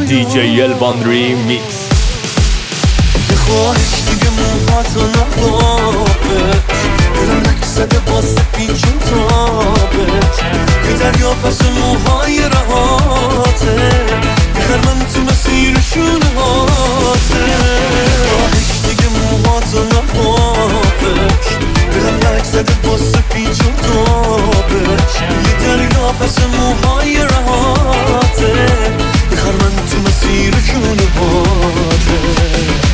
DJ Elvan Remix. یه خواهش دیگه موهاتو نخوابه، دلم نکسده واسه پیچون تابت، یه دریا پس موهای رهاته، یه خرمن تو مسیر شونه هاته. خواهش دیگه موهاتو نخوابه، دلم نکسده واسه پیچون تابت، یه دریا پس موهای رهاته، یه خرمن تو مسیر شونه هاته.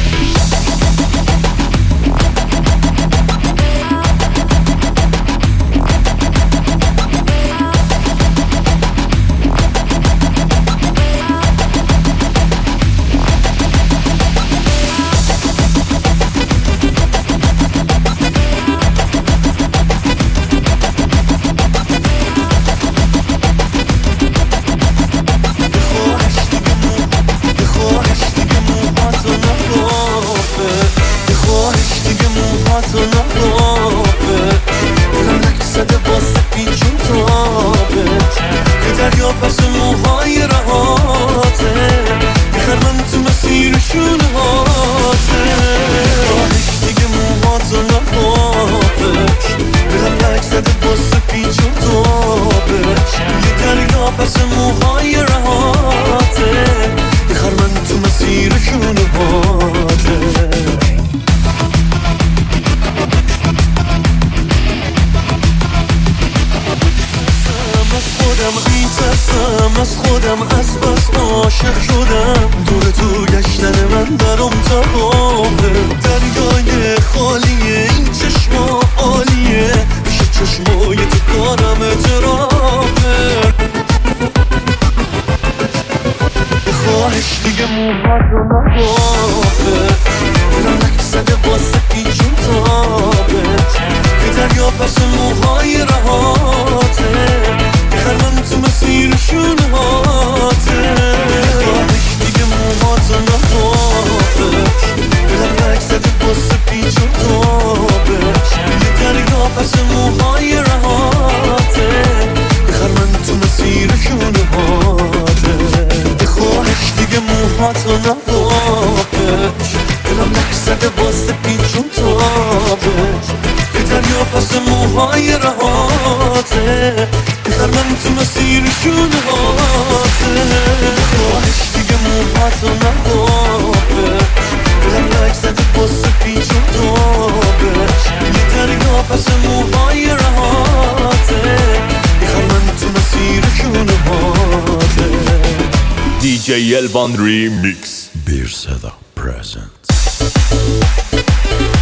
از خودم از بس عاشق شدم، دور تو گشتن من برام تباهه، دریای خالیه این چشما عالیه، پیش چشمای تو کارم اعترافه. خواهش دیگه موهاتو نخوابه، دلم نکسده واسه پیچون تابت، یه دریا پس موهای رهاته، یه خرمن تو مسیر شونه هاته. خواهش دیگه موهاتو نخوابه، دلم نکسده واسه پیچون تابت، یه دریا پس موهای رهاته، یه خرمن تو مسیر شونه هاته. خواهش دیگه موهاتو نخوابه، دلم نکسده واسه پیچون تابت، یه دریا پس موهای رهاته، یه خرمن تو مسیر شونه هاته. خواهش دیگه موهاتو نخوابه، دلم نکسده واسه پیچون تابت، یه دریا پس موهای رهاته، یه خرمن تو مسیر شونه هاته. DJ Elvan Remix. Bir Seda presents.